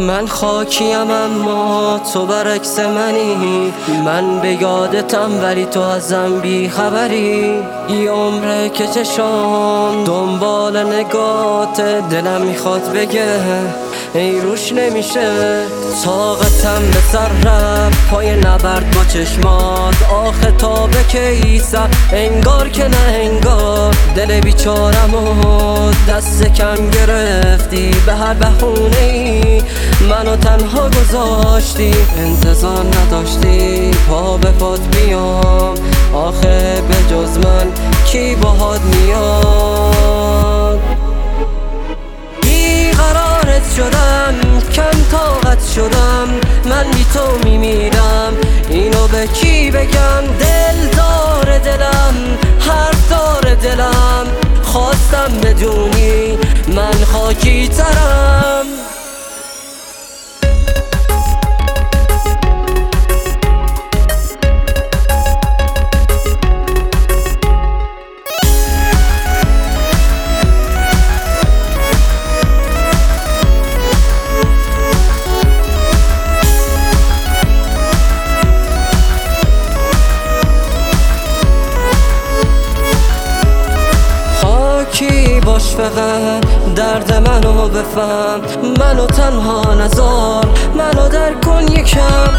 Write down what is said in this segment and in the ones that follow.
من خاکیم اما تو برعکس منی، من به یادتم ولی تو ازم بی خبری. یه عمره که چشام دنبال نگات، دلم میخواد بگه ای روش نمیشه. طاقتم به سر رفت پای نبرد با چشمات، آخه تا به کیسم انگار که نه انگار. دل بیچارمو دست کم گرفتی، به هر بهونه‌ای منو تنها گذاشتی. انتظار نداشتی پا به پات بیام، آخه به جز من کی باهات میاد؟ بیقرارت شدم، کم طاقت شدم، من بی تو میمیرم، اینو به کی بگم؟ دل داره دلم، حرف داره دلم، خواستم بدونی من خاکی ترم. باش فقط درد منو بفهم، منو تنها نذار، منو درک کن یکم.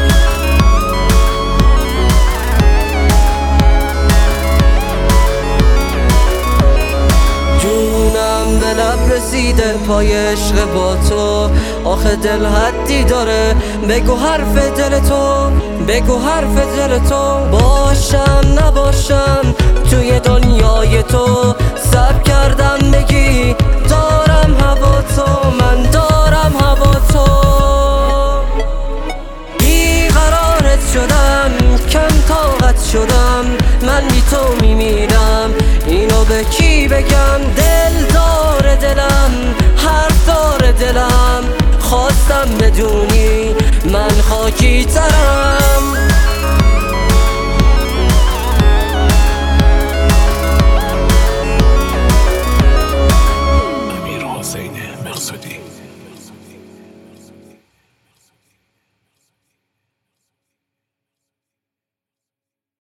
جونم به لب رسیده پای عشق با تو، آخه دل حدی داره، بگو حرف دل تو، بگو حرف دل تو. باشم نباشم توی دنیای تو، سب کردم بگی دارم هوا تو، من دارم هوا تو. بیقرارت شدم، کم طاقت شدم، من بی تو میمیرم، اینو به کی بگم؟ دل داره دلم، حرف داره دلم، خواستم بدونی من خاکی ترم.